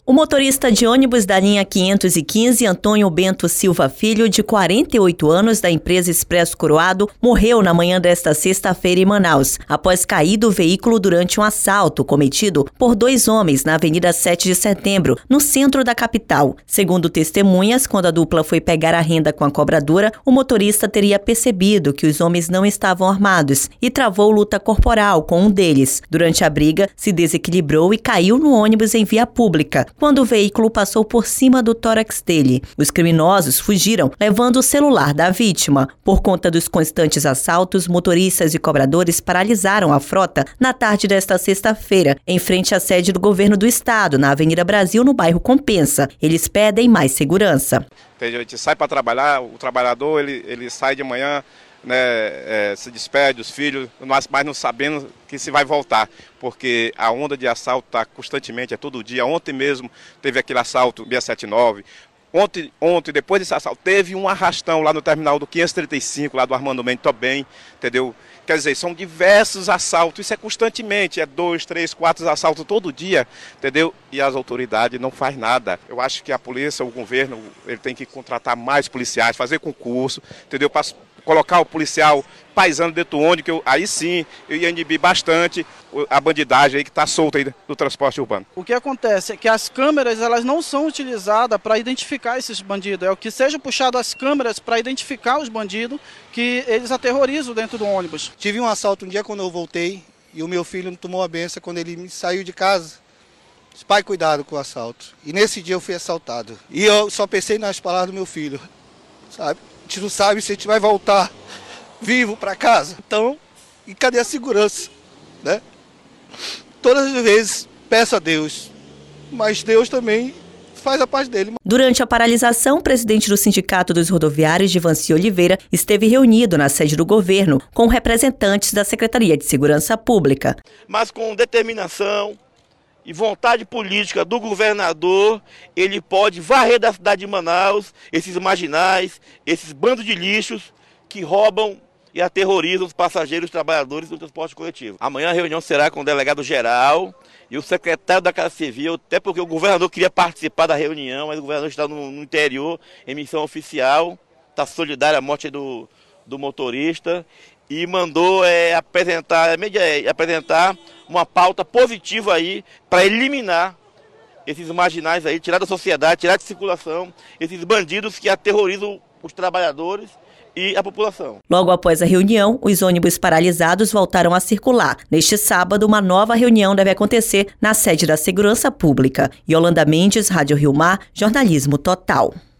O motorista de ônibus da linha 515, Antônio Bento Silva Filho, de 48 anos, da empresa Expresso Coroado, morreu na manhã desta sexta-feira em Manaus, após cair do veículo durante um assalto cometido por dois homens na Avenida 7 de Setembro, no centro da capital. Segundo testemunhas, quando a dupla foi pegar a renda com a cobradora, o motorista teria percebido que os homens não estavam armados e travou luta corporal com um deles. Durante a briga, se desequilibrou e caiu no ônibus em via pública, quando o veículo passou por cima do tórax dele. Os criminosos fugiram, levando o celular da vítima. Por conta dos constantes assaltos, motoristas e cobradores paralisaram a frota na tarde desta sexta-feira, em frente à sede do governo do estado, na Avenida Brasil, no bairro Compensa. Eles pedem mais segurança. A gente sai para trabalhar, o trabalhador ele sai de manhã, né, se despede dos filhos, mas não sabendo que se vai voltar, porque a onda de assalto está constantemente, é todo dia. Ontem mesmo teve aquele assalto 679. Ontem, depois desse assalto, teve um arrastão lá no terminal do 535, lá do Armando Mendes também, entendeu? Quer dizer, são diversos assaltos, isso é constantemente, é 2, 3, 4 assaltos todo dia, entendeu? E as autoridades não fazem nada. Eu acho que a polícia, o governo, ele tem que contratar mais policiais, fazer concurso, entendeu? Para colocar o policial paisano dentro do ônibus, aí sim eu ia inibir bastante a bandidagem aí que está solta aí do transporte urbano. O que acontece é que as câmeras, elas não são utilizadas para identificar esses bandidos. É o que seja puxado as câmeras para identificar os bandidos que eles aterrorizam dentro do ônibus. Tive um assalto um dia quando eu voltei e o meu filho tomou a benção quando ele me saiu de casa. Disse, pai, cuidado com o assalto. E nesse dia eu fui assaltado. E eu só pensei nas palavras do meu filho, sabe? A gente não sabe se a gente vai voltar vivo para casa. Então, e cadê a segurança, né? Todas as vezes peço a Deus, mas Deus também faz a parte dele. Durante a paralisação, o presidente do Sindicato dos Rodoviários, Givanci Oliveira, esteve reunido na sede do governo com representantes da Secretaria de Segurança Pública. Mas com determinação e vontade política do governador, ele pode varrer da cidade de Manaus esses marginais, esses bandos de lixos que roubam e aterrorizam os passageiros e os trabalhadores do transporte coletivo. Amanhã a reunião será com o delegado-geral e o secretário da Casa Civil, até porque o governador queria participar da reunião, mas o governador está no interior, em missão oficial, está solidário à morte do motorista e mandou apresentar uma pauta positiva aí para eliminar esses marginais aí, tirar da sociedade, tirar de circulação esses bandidos que aterrorizam os trabalhadores e a população. Logo após a reunião, os ônibus paralisados voltaram a circular. Neste sábado, uma nova reunião deve acontecer na sede da Segurança Pública. Yolanda Mendes, Rádio Rio Mar, Jornalismo Total.